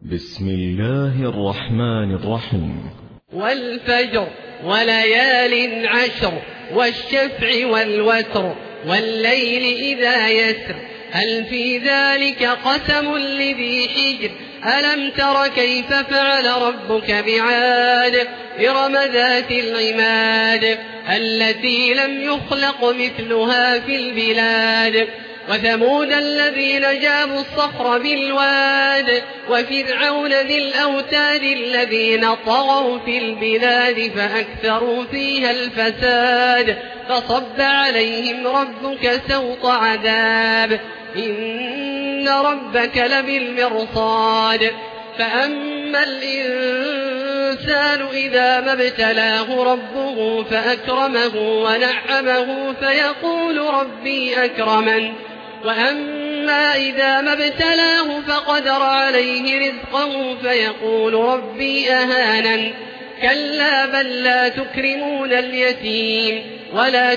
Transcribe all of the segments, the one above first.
بسم الله الرحمن الرحيم. والفجر وليال عشر والشفع والوتر والليل إذا يسر هل في ذلك قسم لذي حجر ألم تر كيف فعل ربك بعاد إرم ذات العماد التي لم يخلق مثلها في البلاد وثمود الذين جابوا الصخر بالواد وفرعون ذي الأوتاد الذين طغوا في البلاد فأكثروا فيها الفساد فصب عليهم ربك سوط عذاب إن ربك لبالمرصاد فأما الإنسان إذا ما ابتلاه ربه فأكرمه ونعمه فيقول ربي أكرمن وأما إذا ما ابتلاه فقدر عليه رزقه فيقول ربي أهانن كلا بل لا تكرمون اليتيم ولا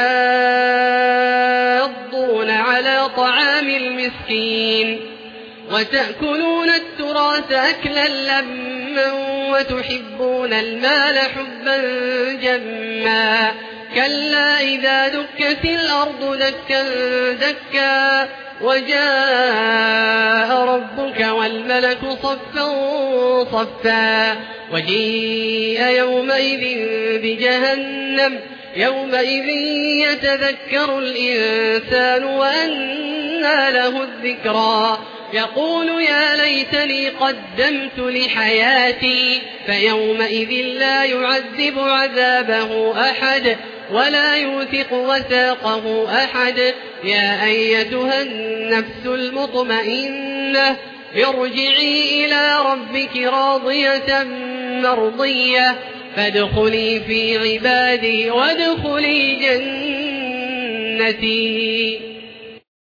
تحاضون على طعام المسكين وتأكلون التراث أكلا لما وتحبون المال حبا جما كلا إذا دكت الأرض دكا دكا وجاء ربك والملك صفا صفا وجيء يومئذ بجهنم يومئذ يتذكر الإنسان وأنى له الذكرى يقول يا ليتني قدمت لحياتي فيومئذ لا يعذب عذابه أحد ولا يوثق وثاقه أحد يا أيتها النفس المطمئنة ارجعي إلى ربك راضية مرضية فادخلي في عبادي وادخلي جنتي.